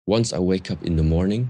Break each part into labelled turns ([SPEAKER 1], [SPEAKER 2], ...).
[SPEAKER 1] once I wake up in the morning,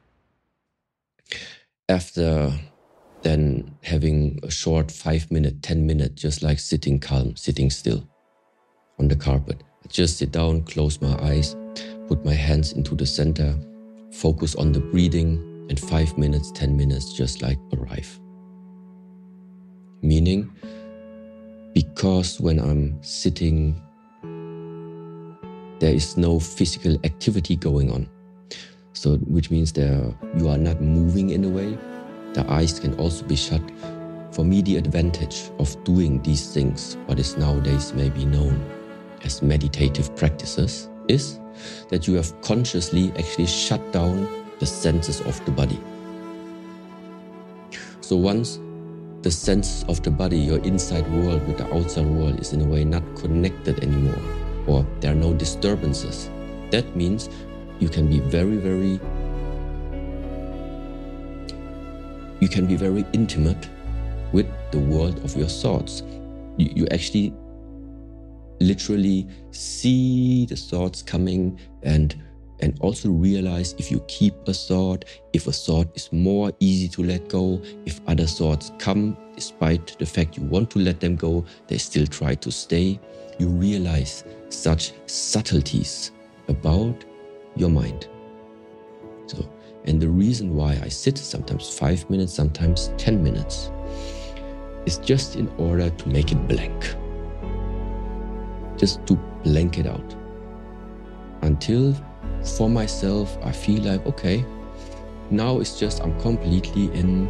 [SPEAKER 1] after then having a short 5 minute, 10 minute, just like sitting calm, sitting still on the carpet. I just sit down, close my eyes, put my hands into the center, focus on the breathing, and 5 minutes, 10 minutes, just like arrive. Meaning, because when I'm sitting, there is no physical activity going on. So, which means you are not moving in a way. The eyes can also be shut. For me, the advantage of doing these things, what is nowadays maybe known as meditative practices, is that you have consciously actually shut down the senses of the body. So once the sense of the body, your inside world with the outside world, is in a way not connected anymore, or there are no disturbances, that means you can be very intimate with the world of your thoughts. You actually literally see the thoughts coming and also realize if you keep a thought, if a thought is more easy to let go, if other thoughts come, despite the fact you want to let them go, they still try to stay. You realize such subtleties about your mind. So, and the reason why I sit sometimes 5 minutes, sometimes 10 minutes, is just in order to make it blank. Just to blank it out. Until for myself, I feel like, okay, now it's just, I'm completely in,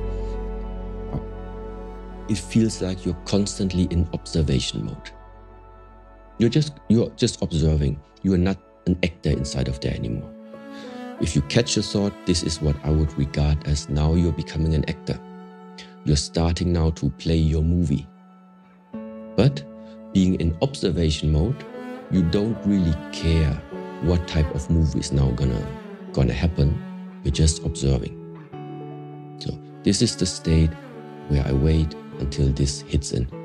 [SPEAKER 1] it feels like you're constantly in observation mode. You're just observing. You are not an actor inside of there anymore. If you catch a thought, this is what I would regard as now you're becoming an actor. You're starting now to play your movie. But being in observation mode, you don't really care what type of movie is now gonna happen. You're just observing. So this is the state where I wait until this hits in.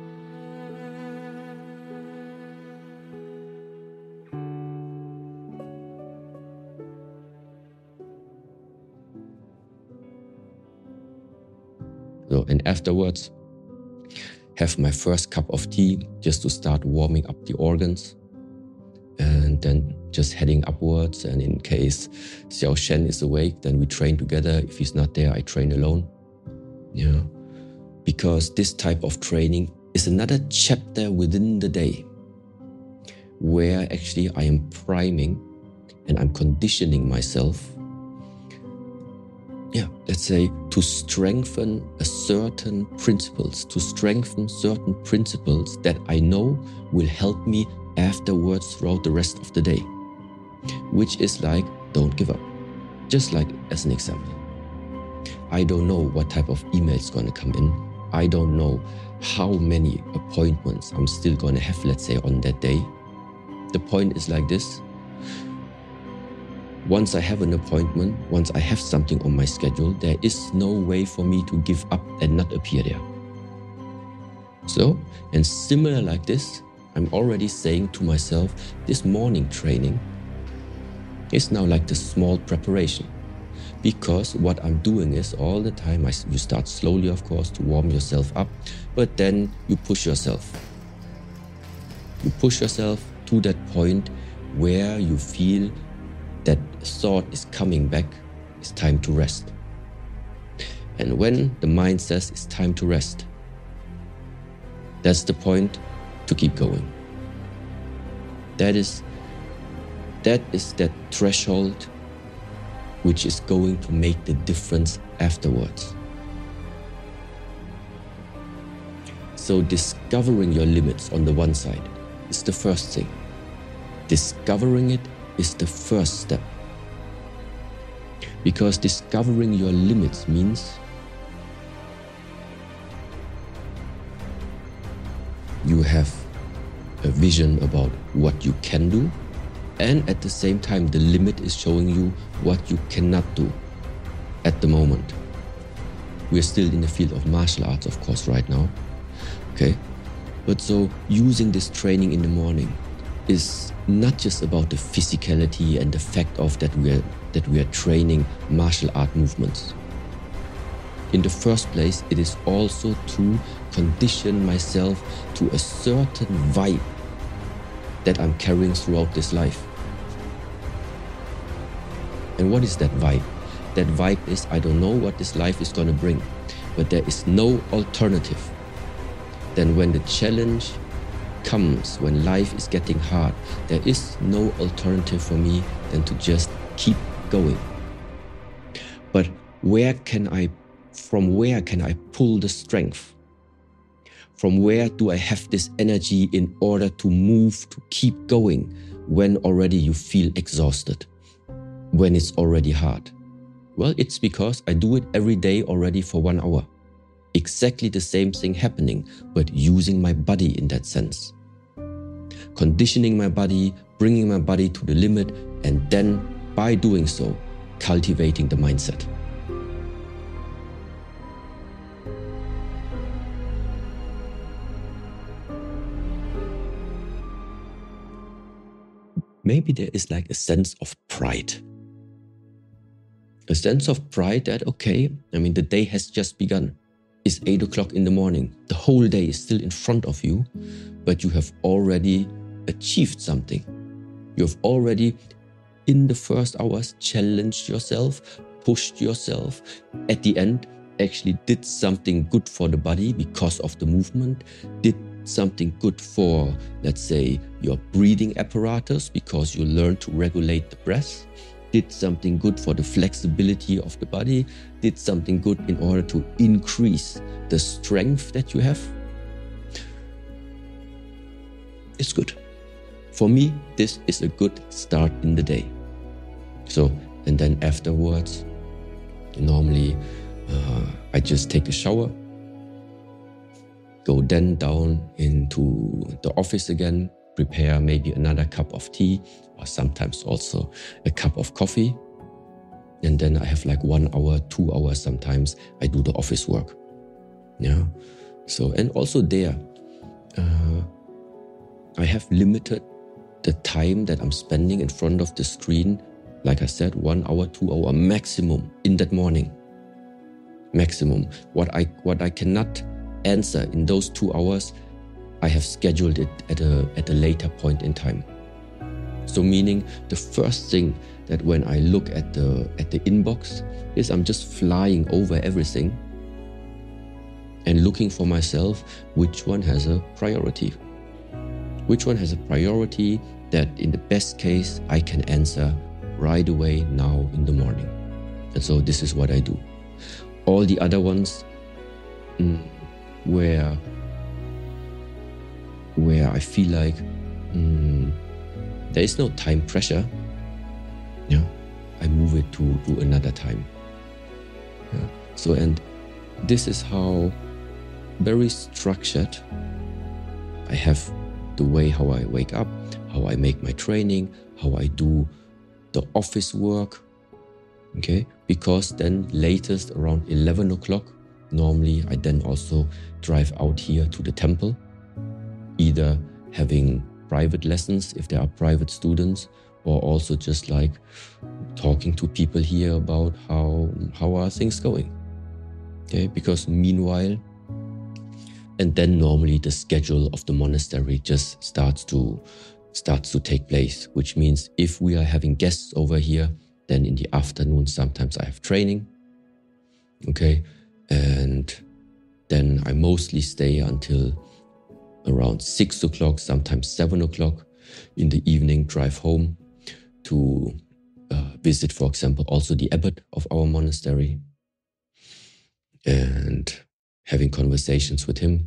[SPEAKER 1] So, and afterwards, have my first cup of tea just to start warming up the organs, and then just heading upwards. And in case Xiao Shen is awake, then we train together. If he's not there, I train alone. Yeah, because this type of training is another chapter within the day where actually I am priming and I'm conditioning myself, let's say, to strengthen certain principles that I know will help me afterwards throughout the rest of the day, which is like, don't give up. Just like as an example, I don't know what type of email is going to come in. I don't know how many appointments I'm still going to have, let's say, on that day. The point is like this. Once I have an appointment, once I have something on my schedule, there is no way for me to give up and not appear there. So, and similar like this, I'm already saying to myself, this morning training is now like the small preparation. Because what I'm doing is all the time, you start slowly, of course, to warm yourself up, but then you push yourself. You push yourself to that point where you feel that thought is coming back, it's time to rest. And when the mind says it's time to rest, that's the point to keep going. That is that threshold which is going to make the difference afterwards. So discovering your limits on the one side is the first thing. Discovering it is the first step. Because discovering your limits means you have a vision about what you can do, and at the same time the limit is showing you what you cannot do at the moment. We are still in the field of martial arts, of course, right now. Okay? But so using this training in the morning is not just about the physicality and the fact of that we are training martial art movements. In the first place, it is also to condition myself to a certain vibe that I'm carrying throughout this life. And what is that vibe? That vibe is, I don't know what this life is going to bring, but there is no alternative. Then when the challenge comes, when life is getting hard, there is no alternative for me than to just keep going. But from where can I pull the strength? From where do I have this energy in order to move, to keep going when already you feel exhausted, when it's already hard? Well, it's because I do it every day already for 1 hour. Exactly the same thing happening, but using my body in that sense. Conditioning my body, bringing my body to the limit, and then by doing so, cultivating the mindset. Maybe there is like a sense of pride. A sense of pride that, okay, the day has just begun. It's 8 o'clock in the morning. The whole day is still in front of you, but you have already achieved something. You have already, in the first hours, challenged yourself, pushed yourself. At the end, actually did something good for the body because of the movement, did something good for, let's say, your breathing apparatus because you learned to regulate the breath, did something good for the flexibility of the body, did something good in order to increase the strength that you have. It's good. For me, this is a good start in the day. So, and then afterwards, normally I just take a shower, go then down into the office again, prepare maybe another cup of tea or sometimes also a cup of coffee. And then I have like 1 hour, 2 hours sometimes, I do the office work. Yeah. So, and also there, I have limited the time that I'm spending in front of the screen. Like I said, 1 hour, 2 hour maximum in that morning. Maximum. What I cannot answer in those 2 hours, I have scheduled it at a later point in time. So meaning the first thing that when I look at the inbox is I'm just flying over everything and looking for myself which one has a priority. Which one has a priority that in the best case I can answer right away now in the morning. And so this is what I do. All the other ones where I feel like there is no time pressure, I move it to another time. Yeah. So, and this is how very structured I have the way how I wake up, how I make my training, how I do the office work. Okay, because then latest around 11 o'clock, normally I then also drive out here to the temple, either having private lessons if there are private students, or also just like talking to people here about how are things going. Okay, because meanwhile, and then normally the schedule of the monastery just starts to take place, which means if we are having guests over here, then in the afternoon, sometimes I have training. Okay. And then I mostly stay until around 6 o'clock, sometimes 7 o'clock in the evening, drive home to visit, for example, also the abbot of our monastery and having conversations with him,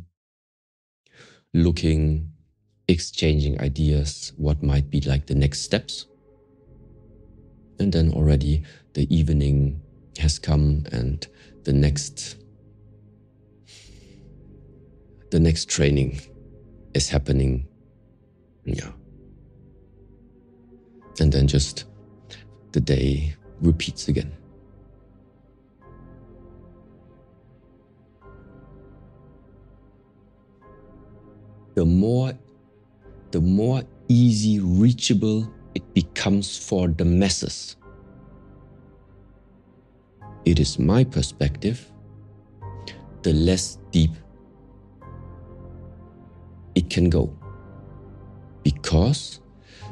[SPEAKER 1] exchanging ideas, what might be like the next steps. And then already the evening has come and the next training is happening. Yeah. And then just the day repeats again. The more easy reachable it becomes for the masses. It is my perspective, the less deep it can go. Because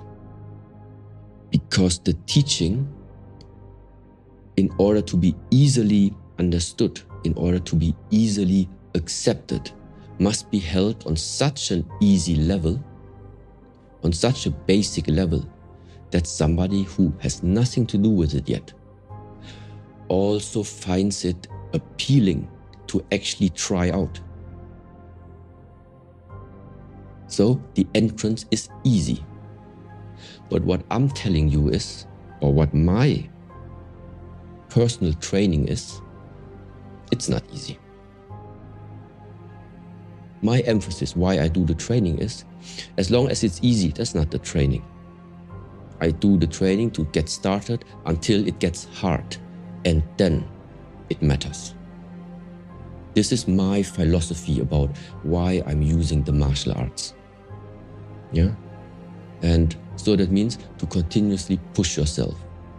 [SPEAKER 1] the teaching, in order to be easily understood, in order to be easily accepted, must be held on such an easy level, on such a basic level, that somebody who has nothing to do with it yet also finds it appealing to actually try out. So the entrance is easy. But what I'm telling you is, or what my personal training is, it's not easy. My emphasis, why I do the training is, as long as it's easy, that's not the training. I do the training to get started until it gets hard, and then it matters. This is my philosophy about why I'm using the martial arts. Yeah? And so that means to continuously push yourself.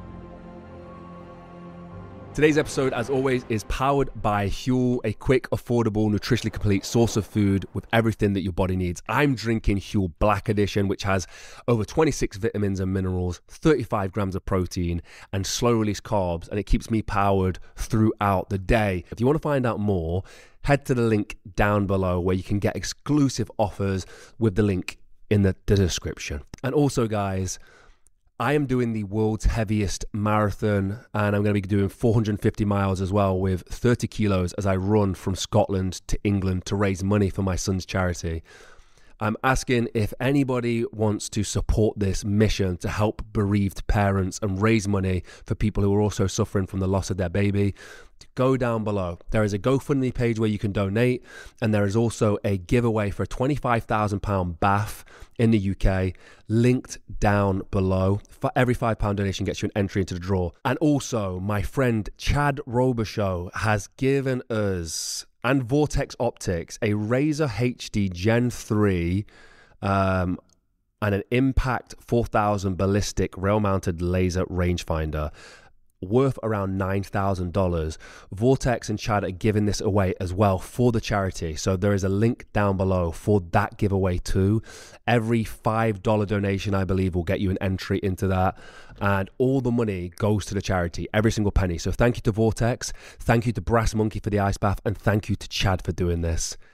[SPEAKER 2] Today's episode, as always, is powered by Huel, a quick, affordable, nutritionally complete source of food with everything that your body needs. I'm drinking Huel Black Edition, which has over 26 vitamins and minerals, 35 grams of protein, and slow-release carbs, and it keeps me powered throughout the day. If you want to find out more, head to the link down below where you can get exclusive offers with the link in the description. And also, guys, I am doing the world's heaviest marathon, and I'm going to be doing 450 miles as well with 30 kilos as I run from Scotland to England to raise money for my son's charity. I'm asking if anybody wants to support this mission to help bereaved parents and raise money for people who are also suffering from the loss of their baby. Go down below. There is a GoFundMe page where you can donate, and there is also a giveaway for a £25,000 bath in the UK linked down below. For every £5 donation gets you an entry into the draw. And also, my friend Chad Robichaux has given us and Vortex Optics a Razer HD Gen 3 and an Impact 4000 ballistic rail-mounted laser rangefinder worth around $9,000. Vortex and Chad are giving this away as well for the charity. So there is a link down below for that giveaway too. Every $5 donation, I believe, will get you an entry into that. And all the money goes to the charity, every single penny. So thank you to Vortex, thank you to Brass Monkey for the ice bath, and thank you to Chad for doing this.